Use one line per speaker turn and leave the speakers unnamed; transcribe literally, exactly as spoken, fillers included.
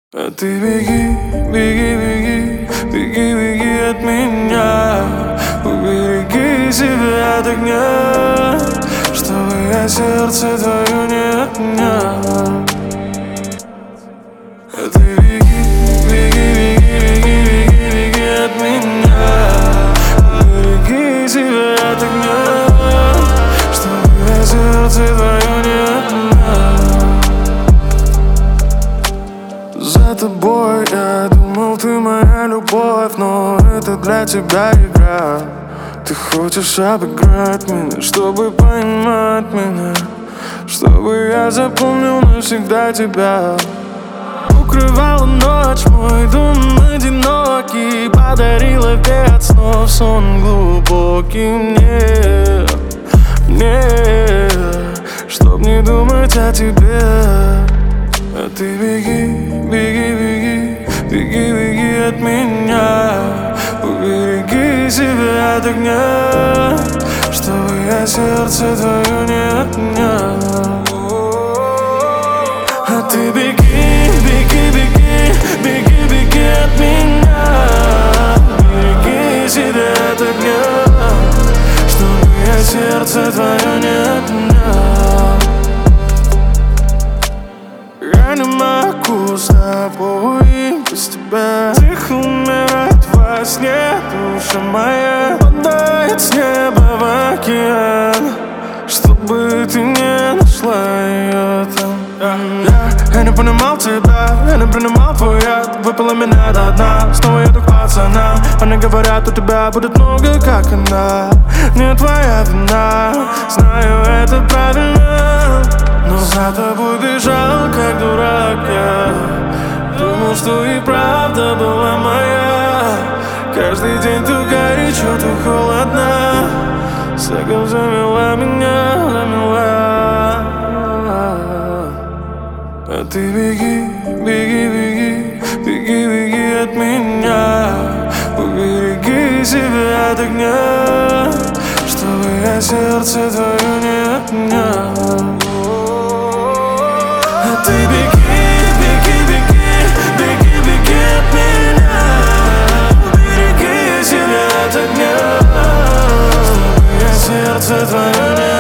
А ты беги, беги, беги, беги, беги от меня. Убереги себя от огня, чтобы я сердце твое не отнял. А ты беги, беги, беги, беги, беги, беги от меня. Убереги себя от огня, чтобы я сердце твое не отнял. За тобой я думал, ты моя любовь, но это для тебя игра. Ты хочешь обыграть меня, чтобы поймать меня, чтобы я запомнил навсегда тебя. Укрывала ночь мой дом одинокий, подарила век снов сон глубокий мне, мне, чтоб не думать о тебе. А ты беги, беги, беги, беги, беги от меня. Убереги себя от огня, чтобы я сердце твое не отнял. А ты беги, беги, беги, беги, беги от меня. Убереги себя от огня, чтобы я сердце твое не отнял. Я не могу с тобой без тебя. Тихо умирает во сне душа моя, падает с неба в океан, чтобы ты не нашла ее там. Я, я не понимал тебя, я не принимал твой яд. Выпила меня до дна, снова еду к пацанам. Они говорят, у тебя будет много, как она. Не твоя вина, знаю, это правильно, но за тобой бежал, как дурак я. Думал, что и правда была моя. Каждый день то горячо, то холодно. Сагом замела меня, замела. А ты беги, беги, беги, беги, беги от меня. Убереги себя от огня, чтобы я сердце твое не отнял. А ты беги, беги, беги, беги, беги от меня. Убереги себя от огня, чтобы я сердце твое не отнял.